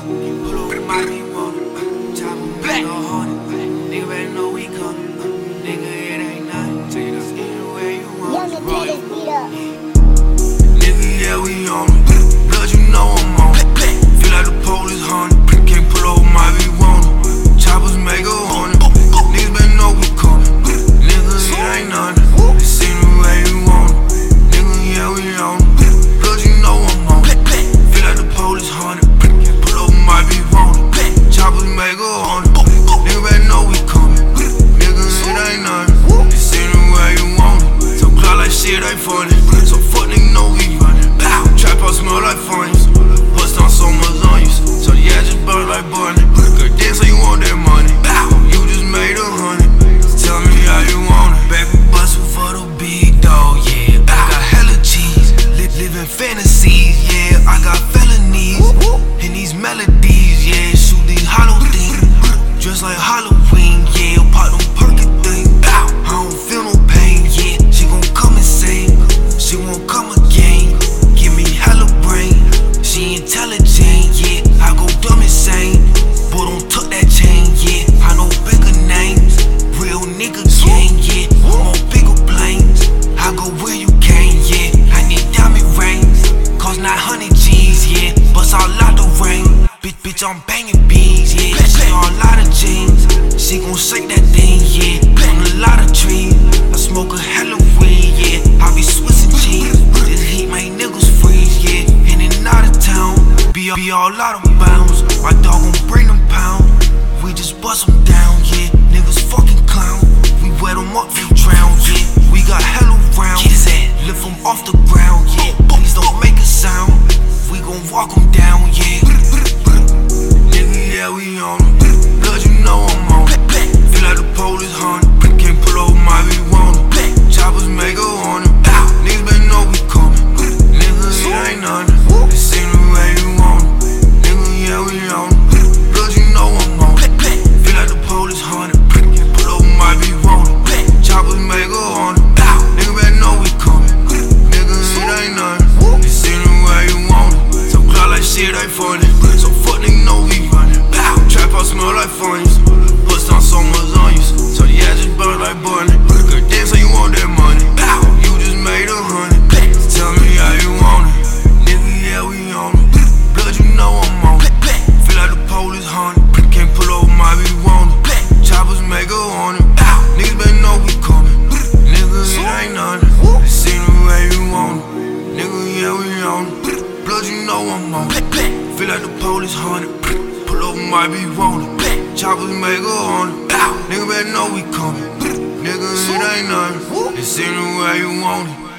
Pull over my be wanted. Chop him back, no haunted. Nigga better know we coming. Nigga, it ain't nothing. Anywhere you want it. Nigga, yeah, we on it. Blood, you know I'm on it. Feel like the police haunted. Can't pull over my be wanted. Choppers make a haunted. Niggas better know we coming. Nigga, it ain't nothing. It's anywhere you want it. Nigga, yeah, we on it. Blood, you know I'm on it. Feel like the police haunted. Can't pull over my be wanted. Choppers make a haunted. Nigga better know we coming. Nigga, it ain't nothing. It's anywhere you want it. So cloud like shit, ain't funny. So fuck nigga know we running. Trap house smell like funnies. Bust on so much on you. So yeah, just burn like bunny. Good dance so you want that money. You just made 100. Tell me how you want it. Baby bustin' for the big dog, yeah. I got hella cheese. Living fantasies, yeah. I got felonies. And these melodies, yeah. Shoot these hollow things. Just like Halloween, yeah. Pop them perky things. I don't feel no pain, yeah. She gon' come and sing. She won't come again. Give me hella brain. She intelligent, yeah. I go dumb insane. Boy, don't tuck that chain, yeah. I know bigger names. Real nigga gang, yeah. I'm on bigger planes. I go where you came, yeah. I need diamond rings. Cost 900 G's, yeah. Bust all out the ring. Bitch, I'm banging beans, yeah. She on a lot of jeans. She gon' shake that thing, yeah. On a lot of trees. I smoke a hella weed, yeah. I be switching cheese. This heat make niggas freeze, yeah. In and out of town. Be all out of bounds. My dog gon' bring them pound. We just bust them down, yeah. Niggas fucking clown. We wet them up, they drown, yeah. We got hella rounds. Lift them off the ground, yeah. Please don't make a sound. We gon' walk them down, yeah. Nigga, yeah, we on them. Blood, you know I'm on it. Feel like the police haunted. Can't pull over my be wanted. Choppers make a haunted. Niggas better know we coming. Nigga, it ain't nothing. It's anywhere you want it. Nigga, yeah, we on it. Blood, you know I'm on it. Feel like the police haunted. Can't pull over my be wanted. Choppers make a haunted. Nigga better know we coming. Nigga, it ain't nothing. It's anywhere you want it. So cloud like shit, ain't funny. So fuck nigga know we running. Trap house smell like funnies. Bust on so much on you. So yeah, just burn like bunny. Good dance so you want that money. You just made 100. Tell me how you want it. Nigga, yeah, we on it. Blood, you know I'm on it. Feel like the police haunted. Can't pull over my be wanted. Choppers make a haunted. Niggas better know we coming. Nigga, it ain't nothing. It's anywhere you want it. Nigga, yeah, we on it. Blood, you know I'm on it. Feel like the police haunted. Pull over my be wanted. Choppers make a haunted. Nigga better know we coming. Nigga, it ain't nothing. It's anywhere you want it.